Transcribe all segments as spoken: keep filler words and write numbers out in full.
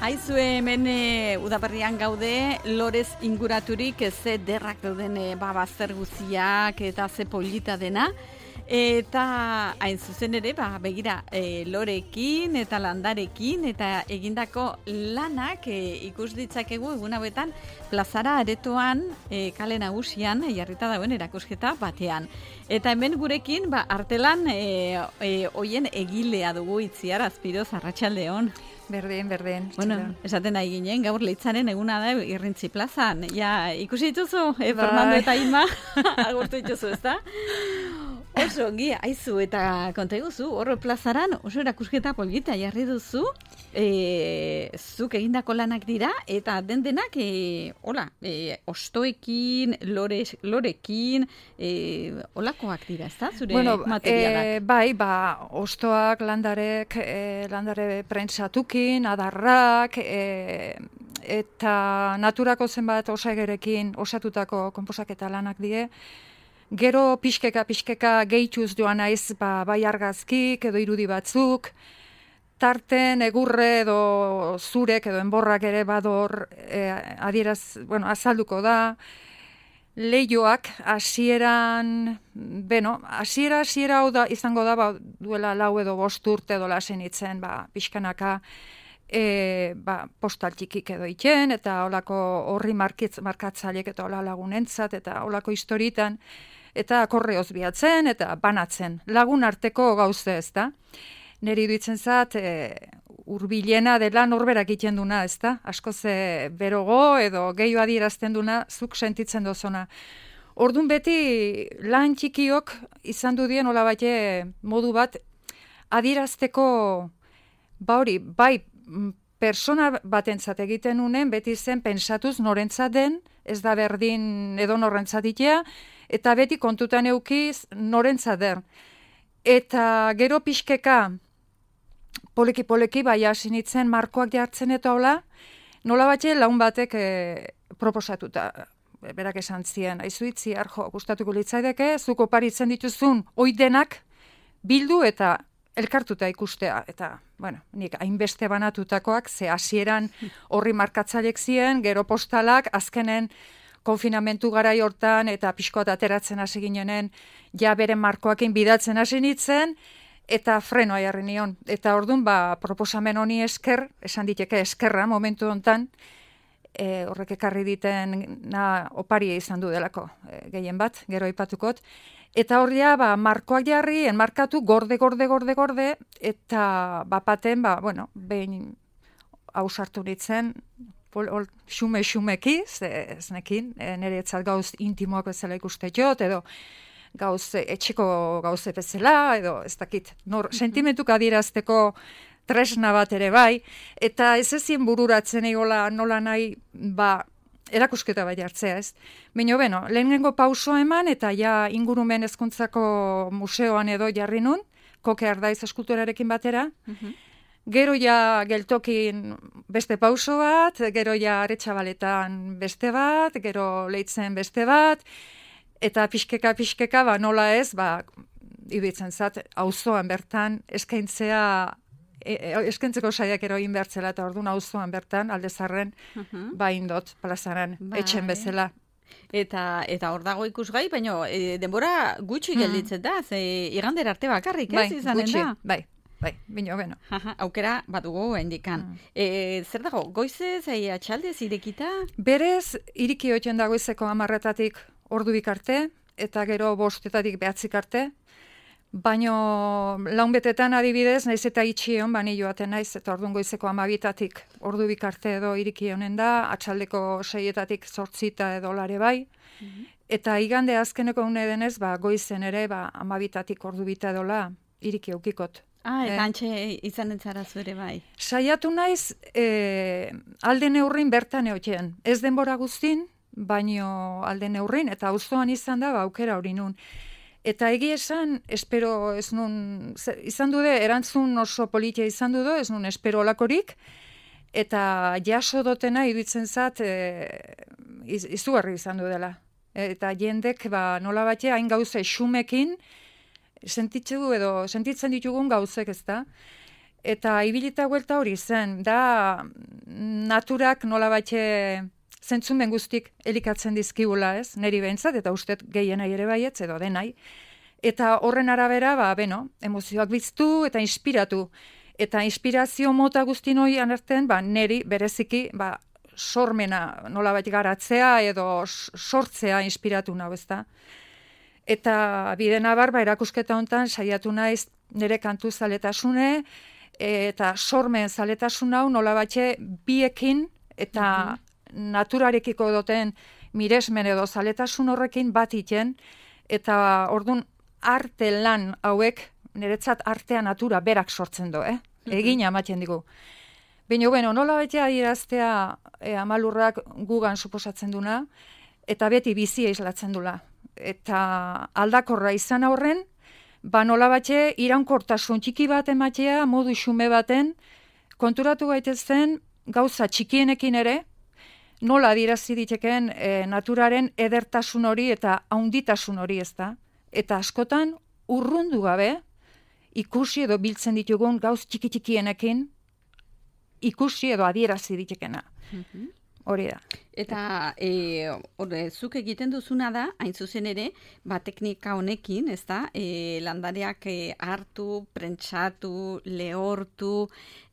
Aizue hemen e, udaberrian gaude, lorez inguraturik ze derrak dauden e, ba, bazter guziak eta ze polita dena. Eta hain zuzen ere, ba, begira, e, lorekin eta landarekin eta egindako lanak e, ikus ditzakegu egun hauetan plazara aretoan e, kale nagusian e, jarrita dauen erakusketa batean. Eta hemen gurekin, ba, artelan e, e, oien egilea dugu Itziar Azpiroz, arratsaldeon. Berdin, berdin. Bueno, esaten nahi ginen, gaur Leitzaren eguna da Irrintzi plazan. Ja, ikusi dituzu, e, Fernando eta Ima, agurtu dituzu, ezta? Oso, ongi, aizu eta konta eguzu, horro plazaran oso erakusketa polita jarri duzu, e, zuk egindako lanak dira, eta den denak, e, hola, e, ostoekin, lore, lorekin, e, olakoak dira, ezta, zure bueno, materialak? E, bai, ba, ostoak, landarek, e, landare prentsatukin, adarrak, e, eta naturako zenbat osagerekin osatutako konposaketa lanak die. Gero pixkeka, pixkeka gehituz joan naiz, ba, bai argazkik edo irudi batzuk, tarten egurre edo zurek edo enborrak ere bador e, adieraz, bueno, azalduko da, leioak hasieran, beno, hasiera hasiera hau da izango da, ba, duela lau edo bost urte edo lasen itzen, ba, pixkanaka, E, ba, postal txikik edo itzen, eta olako horri markatzaileek eta hola lagunentzat, eta olako historitan, eta korreoz bihatzen, eta banatzen. Lagun arteko gauze ez da. Neri duitzen zat, e, urbilena dela norberak iten duna, ez da? Asko ze berogo edo gehiago adierazten duna, zuk sentitzen dozona. Ordun beti lan txikiok izan du dien hola bate modu bat adierazteko, ba hori, bai, persona batentzat egiten unen, beti zen pentsatuz norentzat den, ez da berdin edo norentzat ditea, eta beti kontutan eukiz norentzat den. Eta gero pixkeka, poleki-poleki, bai hasi nintzen markoak jartzen eta hola, nola batxe laun batek e, proposatuta, berak esan zien, aizu itzi, arjo, gustatuko litzaideke, zuk oparitzen dituzun oidenak bildu eta elkartuta ikustea, eta, bueno, nik hainbeste banatutakoak, ze hasieran horri markatzailek zien, gero postalak, azkenen konfinamentu garai hortan, eta pixkoat ateratzen hasi ginenen, ja beren markoakin bidatzen hasi nintzen, eta frenoa jarri nion. Eta orduan, ba, proposamen honi esker, esan diteke eskerra momentu hontan, e, horrek ekarri diten, na, oparia izan du delako, e, gehien bat, gero aipatuko. Eta horria, ba, markoak jarri, enmarkatu, gorde, gorde, gorde, gorde, eta bapaten, ba, bueno, behin hausartu nintzen, xume-xumeki, ez nekin, e, nire etzat gauz intimoak bezala ikuste jot, edo gauz etxeko gauze bezala, edo ez dakit, nor, sentimentuk adierazteko tresna bat ere bai, eta ez ezin bururatzen egola nola nahi, ba, erakusketa bai hartzea, ez? Baina, beno, lehenengo pauso eman, eta ja ingurumen hezkuntzako museoan edo jarri nun, Koke Ardaiz eskulturarekin batera. Uh-huh. Gero ja geltokin beste pauso bat, gero ja Aretxabaletan beste bat, gero Leitzen beste bat, eta pixkeka, pixkeka, ba, nola ez, ba, iruditzen zat, auzoan bertan eskaintzea, E, eskentzeko saiak eroin behartzela, eta orduan auzoan bertan, aldezarren, uh-huh. ba indot, plazaran, bai. Etxen bezala. Eta eta hor dago ikusgai, baina e, denbora gutxi mm. gelditzen da, ze igander arte bakarrik, bai, ez izanen gutxi, da? Bai, bai, bino, beno. Aha, aukera badugu indikan. Mm. E, zer dago, goizez, e, atxaldez, irekita? Berez, iriki hoiten da goizeko amarretatik ordu bikarte, eta gero bostetatik behatzik arte, baino launbetetan adibidez, naiz eta itxi hon, bani joaten naiz, eta orduan goizeko amabitatik ordu bikarte edo iriki honen da, atxaldeko seietatik zortzita edo lare bai, mm-hmm. eta igande azkeneko une denez, ba, goizen ere, ba, amabitatik ordu bita edola iriki eukikot. Ah, eta eh? antxe izan entzara zure bai. Saiatu naiz, e, alde neurrin bertan eotien, ez denbora guztin, baino alde neurrin, eta auzoan izan da, ba, aukera hori nun. Eta egia esan, espero ez nun, izan dude, erantzun oso politia izan dudo, ez nun espero olakorik, eta jaso dotena iruditzen zat, e, iz, izugarri izan du dela. Eta jendek, ba, nola batea, hain gauze xumekin, sentitzen du edo, sentitzen ditugun gauzek ez da, Eta ibilita guelta hori zen, da naturak nola batxe zentzumen guztik elikatzen dizkigula, ez? Neri behintzat, eta ustet gehienai ere baietz, edo denai. Eta horren arabera, ba, beno, emozioak biztu eta inspiratu. Eta inspirazio mota guztin hori anartzen, ba, neri bereziki, ba, sormena nola bat garatzea edo sortzea inspiratu nau, ezta? Eta bide nabar, ba, erakusketa hontan saiatu naiz nire kantu zaletasune, eta sormen zaletasun hau nola batxe biekin eta mm-hmm. naturarekiko duten miresmen edo zaletasun horrekin bat iten, eta orduan arte lan hauek, niretzat artea natura berak sortzen do, eh? Egin amaten digu. Baina, bueno, nola batea iraztea e, amalurrak gugan suposatzen duna, eta beti bizia islatzen dula. Eta aldakorra izan horren, ba nola batxe iraunkortasun txiki bat ematea, modu xume baten, konturatu gaitezen gauza txikienekin ere, nola adirazi diteken e, naturaren edertasun hori eta haunditasun hori, ezta? Eta askotan urrundu gabe, ikusi edo biltzen ditugun gauz txiki-txikienekin, ikusi edo adierazi ditekena. Mm-hmm. Hori da. Eta e, ore, zuk egiten duzuna da, hain zuzen ere, ba, teknika honekin, ez da, e, landareak e, hartu, prentsatu, lehortu,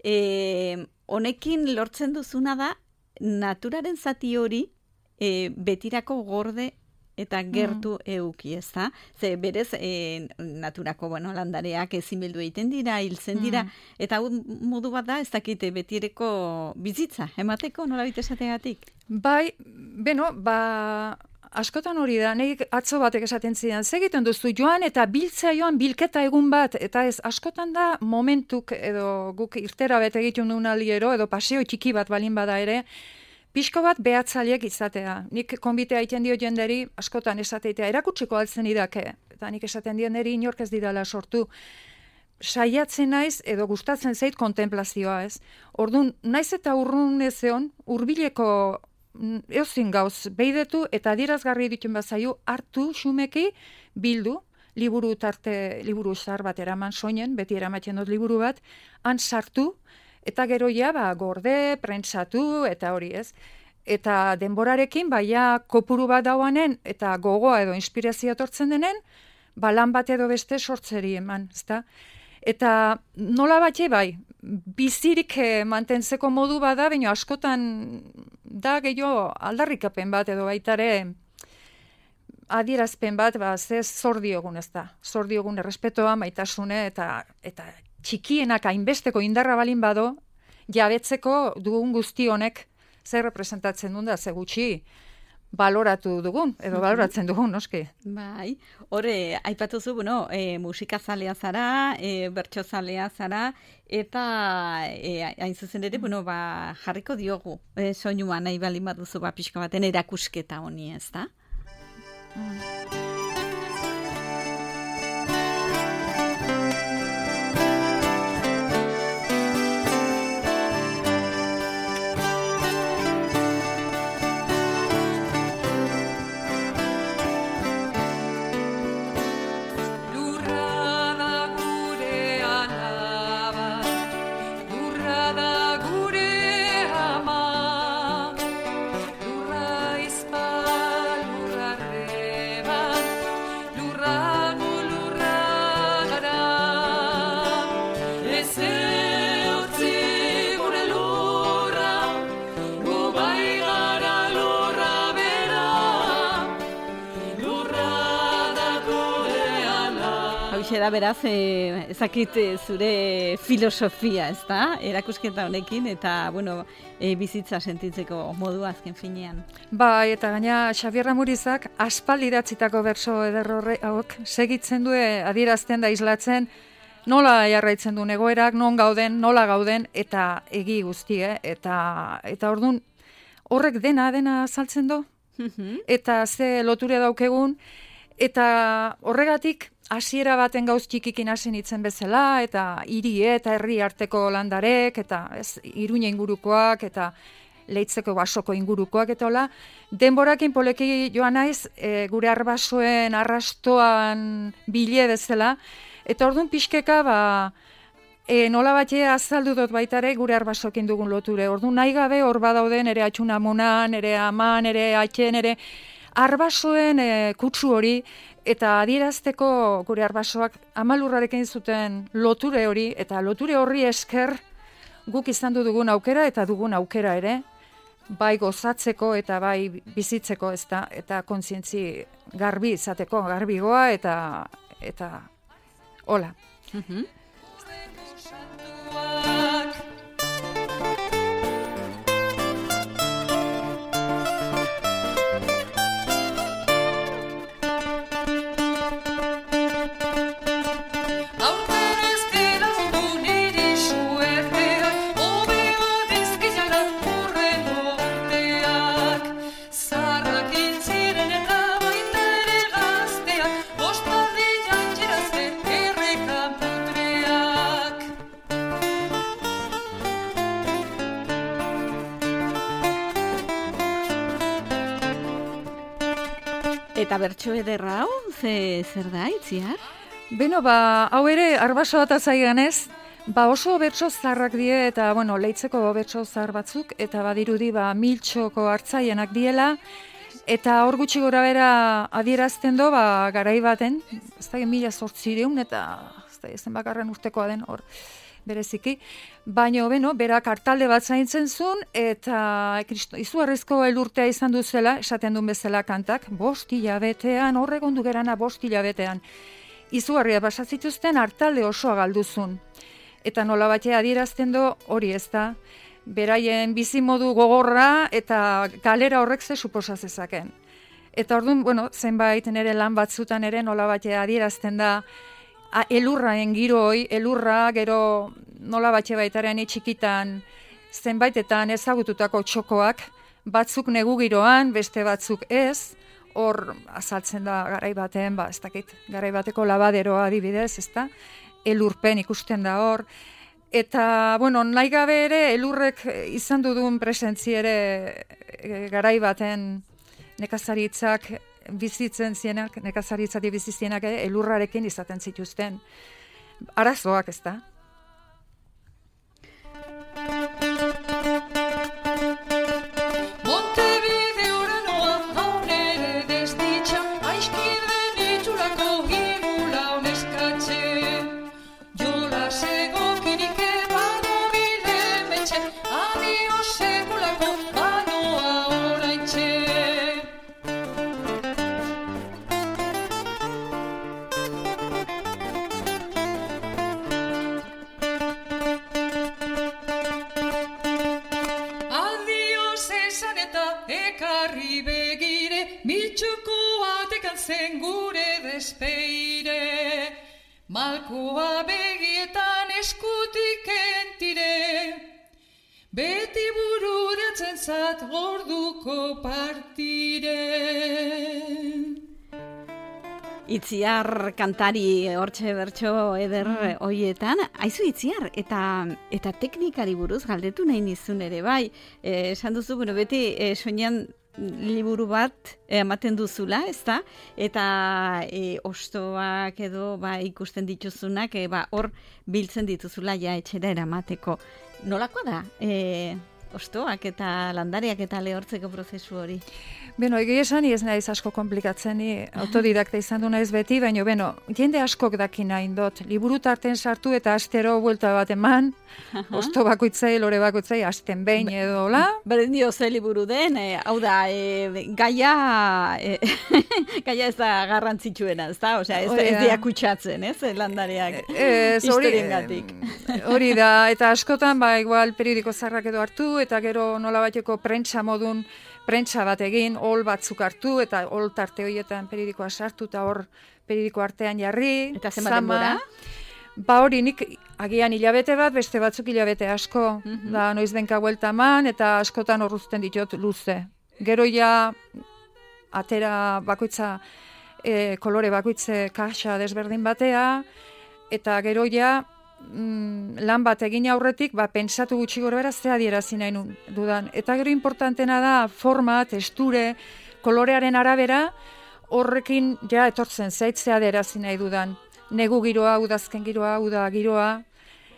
e, honekin lortzen duzuna da, naturaren zati hori e, betirako gorde eta gertu mm. euki, ez da? Ze berez, e, naturako, bueno, landareak ezin egiten dira, hiltzen dira, mm. eta modu bat da, ez dakite betireko bizitza, emateko, nola bite esategatik? Bai, beno, ba, askotan hori da, nik atzo batek esaten zidan, segiten duzu joan eta biltzea joan bilketa egun bat, eta ez, askotan da momentuk edo guk irtera bete egiten duen aliero, edo paseo txiki bat balin bada ere, pixko bat behatzaileak izatea. Nik konbitea egiten dio jenderi, askotan esateitea, erakutsiko altzen idake. Eta nik esaten dienderi inork ez didala sortu. Saiatzen naiz, edo gustatzen zait kontemplazioa, ez? Orduan, naiz eta urrun ezeon, hurbileko eozin gauz behidetu, eta adierazgarri dituen bazaio, hartu xumeki bildu, liburu tarte, liburu zar bat eraman soinen, beti eramaten dut liburu bat, han sartu, eta gero ja, ba, gorde, prentsatu, eta hori ez. Eta denborarekin, baia kopuru bat dauanen, eta gogoa edo inspirazioa tortzen denen, ba, lan bat edo beste sortzeri eman, ezta? Eta nola batxe, bai, bizirik mantentzeko modu bada, baina askotan da gehiago aldarrikapen bat edo baitare adierazpen bat, ba, ze zor diogun, ezta? Zor diogun errespetoa, maitasune, eta, eta txikienak hainbesteko indarra balin bado, jabetzeko dugun guzti honek zer representatzen duen da, ze gutxi baloratu dugun, edo baloratzen dugun, noski. Bai, hore, aipatu zu, bueno, e, musikazalea zara, e, bertsozalea zara, eta e, hain zuzen ere, bueno, ba, jarriko diogu, e, soinua nahi balin baduzu, ba, pixka baten erakusketa honi, ez da? Mm. Da beraz, e, ezakit zure filosofia, ez da, erakusketa honekin, eta, bueno, e, bizitza sentitzeko modu azken finean. Bai, eta gaina Xabier Ramurizak aspaldi idatzitako berso ederrorre hauek segitzen du adierazten da islatzen nola jarraitzen du egoerak, non gauden, nola gauden, eta egi guzti, eh? eta, eta orduan horrek dena, dena saltzen du, eta ze loture daukegun, eta horregatik hasiera baten gauz txikikin hasi nintzen bezala, eta hiri eta herri arteko landarek, eta ez, Iruña ingurukoak, eta Leitzeko basoko ingurukoak, eta hola, denborakin poleki joan naiz, e, gure arbasoen arrastoan bile bezala, eta orduan pixkeka, ba, E, nola batxe azaldu dut baitare gure arbasokin dugun loture. Ordu nahi gabe hor badaude nere atxunamunan, nere aman, nere atxen, nere arbasoen e, kutsu hori, eta adierazteko gure arbasoak amalurrarekin zuten loture hori, eta loture horri esker guk izan du dugun aukera eta dugun aukera ere, bai gozatzeko eta bai bizitzeko, ez da, eta kontzientzi garbi izateko, garbigoa eta eta hola. Mhm. Eta bertso ederra hau, ze, zer da, Itziar? Beno, ba, hau ere, arbaso bat azaiganez, ba oso bertso zarrak die, eta, bueno, leitzeko bertso zar batzuk, eta badirudi, ba, miltxoko hartzaienak diela, eta hor gutxi gora bera adierazten do, ba, garai baten, ez da, mila zortzireun, eta ez da, ezen bakarren urtekoa den, hor, bereziki, baina, beno, berak hartalde bat zaintzen zuen, eta kristo, izugarrizko elurtea izan duzela, esaten duen bezala kantak, bost hilabetean, horregon du gerana bost hilabetean. Izugarria basatzituzten hartalde osoa galduzun. Eta nola batea adierazten du hori ez da, beraien bizimodu gogorra eta galera horrek ze suposa zezaken. Eta orduan, bueno, zenbait nere lan batzutan ere nola batea adierazten da, A, elurraen giroi, elurra, gero nola batxe baitaren txikitan zenbaitetan ezagututako txokoak, batzuk negu giroan, beste batzuk ez, hor azaltzen da garai baten, ba, ez dakit, garai bateko labaderoa adibidez, ez da, elurpen ikusten da hor, eta, bueno, nahi gabe ere, elurrek izan dudun presentzi ere e, garai baten nekazaritzak bizitzen zienak, nekazaritzati bizizienak ere, elurrarekin izaten zituzten arazoak, ez da? zen gure despeire, malkoa begietan eskutik entire, beti bururatzen zat orduko partire. Itziar kantari hortxe bertso eder hoietan, aizu Itziar, eta eta teknikari buruz galdetu nahi nizun ere, bai, eh, esan duzu, bueno, beti eh, soinean liburu bat ematen duzula, ezta? Eta e, ostoak edo ba, ikusten dituzunak e, ba, hor biltzen dituzula ja etxera eramateko. Nolakoa da? E, ostoak eta landariak eta lehortzeko prozesu hori? Beno, egia esan, ez naiz asko komplikatzen, ni autodidakta izan du naiz beti, baina, beno, jende askok daki nahi dut. Liburu tarten sartu eta astero buelta bat eman, osto bakoitzai, lore bakoitzai, asten behin edo, la? Beren dio ze liburu den, e, hau da, e, gaia, e, gaia ez da garrantzitsuena, ez da? Osea, ez, ez dia kutsatzen, ez, landareak historiengatik. Hori da, eta askotan, ba, igual, periodiko zarrak edo hartu, eta gero nolabaiteko prentsa modun, prentsa bat egin, hol batzuk hartu, eta hol tarte horietan periodikoa sartu, eta hor periodiko artean jarri. Eta zenbat denbora? Ba hori, nik agian hilabete bat, beste batzuk hilabete asko. Mm-hmm. Da, noiz denka buelta eman, eta askotan horruzten ditut luze. Gero ja, atera bakoitza, e, kolore bakoitze kaxa desberdin batea, eta gero ja, Mm, lan bat egin aurretik, ba, pentsatu gutxi gorbera ze adierazi nahi dudan. Eta gero importantena da forma, texture, kolorearen arabera, horrekin ja etortzen zait ze adierazi nahi dudan. Negu giroa, udazken giroa, uda giroa.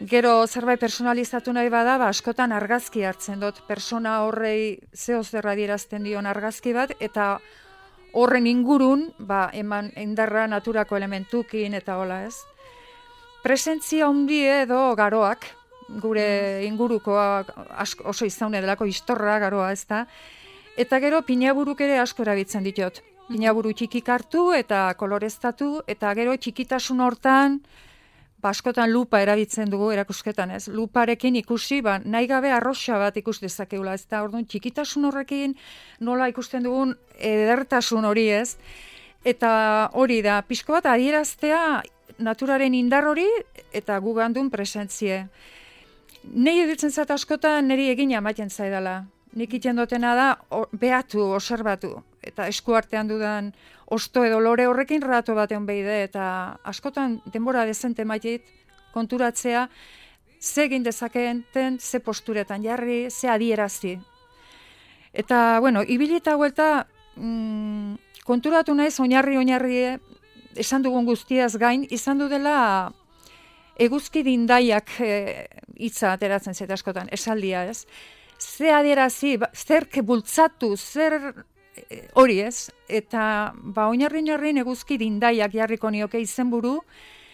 Gero zerbait personalizatu nahi bada, ba, askotan argazki hartzen dut, persona horrei zeo zer adierazten dion argazki bat, eta horren ingurun, ba, eman indarra naturako elementukin eta hola ez. Presentzia handi edo garoak, gure ingurukoa asko, oso izaune delako istorra garoa ez da, eta gero pinaburuk ere asko erabiltzen ditut. Pinaburu txikik hartu eta koloreztatu, eta gero txikitasun hortan, ba, askotan lupa erabiltzen dugu erakusketan, ez? Luparekin ikusi, ba, nahi gabe arroxa bat ikus dezakeula, ez da, orduan, txikitasun horrekin nola ikusten dugun edertasun hori, ez? Eta hori da, pixko bat adieraztea naturaren indar hori eta gugandun presentzie. Nei editzen zat askotan niri egina ematen zaidala. Nik iten dutena da, o, behatu, obserbatu, eta esku artean dudan osto edo lore horrekin rato batean behide, eta askotan denbora dezente maitit konturatzea, ze egin dezakeen, ze posturetan jarri, ze adierazi. Eta, bueno, ibilita huelta, mm, konturatu naiz, oinarri-oinarri esan dugun guztiaz gain, izan du dela eguzki dindaiak e, hitza ateratzen zeta askotan, esaldia ez. Ze adierazi, zer bultzatu, zer hori ez, eta ba, oinarri-oinarri eguzki dindaiak jarriko nioke izenburu,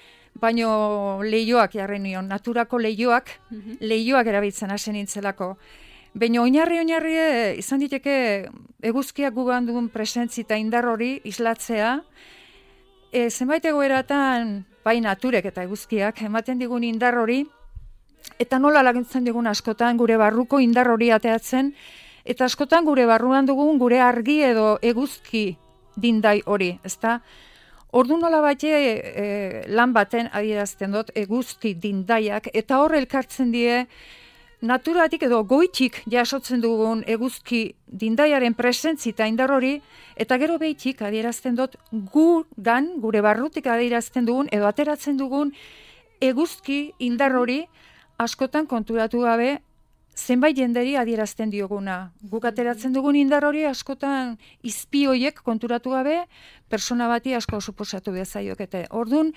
baino lehioak jarri nion, naturako lehioak, mm-hmm. lehioak erabiltzen hasi nintzelako. Baina oinarri-oinarri izan diteke eguzkiak gugan dugun presentzi eta indar hori islatzea, e, zenbait egoeratan, bai naturek eta eguzkiak, ematen digun indar hori, eta nola laguntzen digun askotan gure barruko indar hori ateatzen, eta askotan gure barruan dugun gure argi edo eguzki dindai hori, ezta? Ordu nola bate e, lan baten adierazten dut eguzki dindaiak, eta hor elkartzen die naturatik edo goitik jasotzen dugun eguzki dindaiaren presentzi eta indar hori, eta gero behitik adierazten dut gugan, gure barrutik adierazten dugun edo ateratzen dugun eguzki indar hori askotan konturatu gabe zenbait jenderi adierazten dioguna. Guk ateratzen dugun indar hori askotan izpioiek konturatu gabe persona bati asko suposatu bezaiokete. Orduan,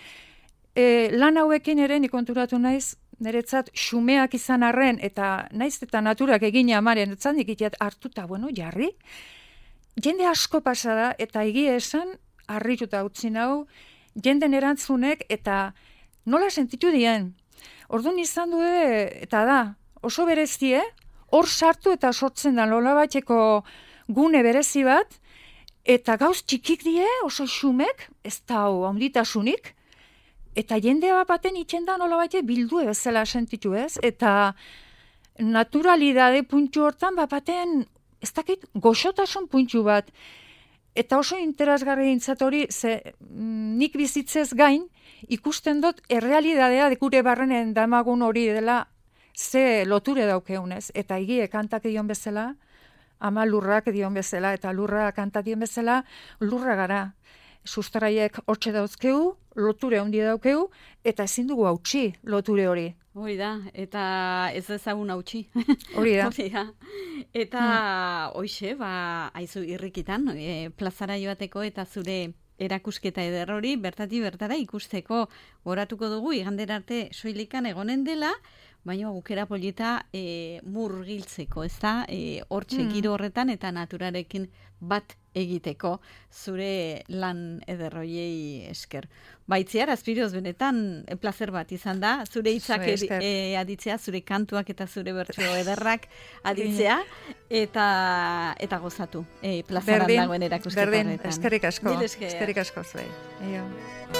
e, lan hauekin ere ni konturatu naiz, niretzat xumeak izan arren, eta naiz eta naturak egina amaren, etzan dikitiat hartuta, bueno, jarri. Jende asko pasada, eta egia esan, harrituta utzi nau, jenden erantzunek, eta nola sentitu dien. Orduan izan du, eta da, oso berezie, hor sartu eta sortzen da nola bateko gune berezi bat, eta gauz txikik die, oso xumek, ez da hau handitasunik, eta jende bat baten itxen da nola bate bildu bezala sentitu ez, eta naturalidade puntu hortan bat baten, ez dakit, goxotasun puntu bat, eta oso interesgarri dintzat hori, ze nik bizitzez gain, ikusten dut errealidadea gure barrenen damagun hori dela ze loture daukeunez, eta egie kantak dion bezala, ama lurrak dion bezala, eta lurra kantak dion bezala, lurra gara. Sustraiek hortxe dauzkeu, loture handi daukeu, eta ezin dugu hautsi loture hori. Hori da, eta ez ezagun hautsi. Hori da. Hori da. Eta hmm. hoixe, ba, aizu irrikitan, e, plazara joateko eta zure erakusketa eder hori, bertati bertara ikusteko goratuko dugu, igandera arte soilikan egonen dela, baina aukera polita e, murgiltzeko, ez da? E, hortxe mm. giro horretan eta naturarekin bat egiteko zure lan ederroiei esker. Baitziar, Azpiroz, benetan e, plazer bat izan da, zure hitzak e, aditzea, zure kantuak eta zure bertsio ederrak aditzea, eta eta gozatu. E, plazeran dagoen erakusketa horretan. Berdin, eskerrik asko. Eskerrik asko, zuei.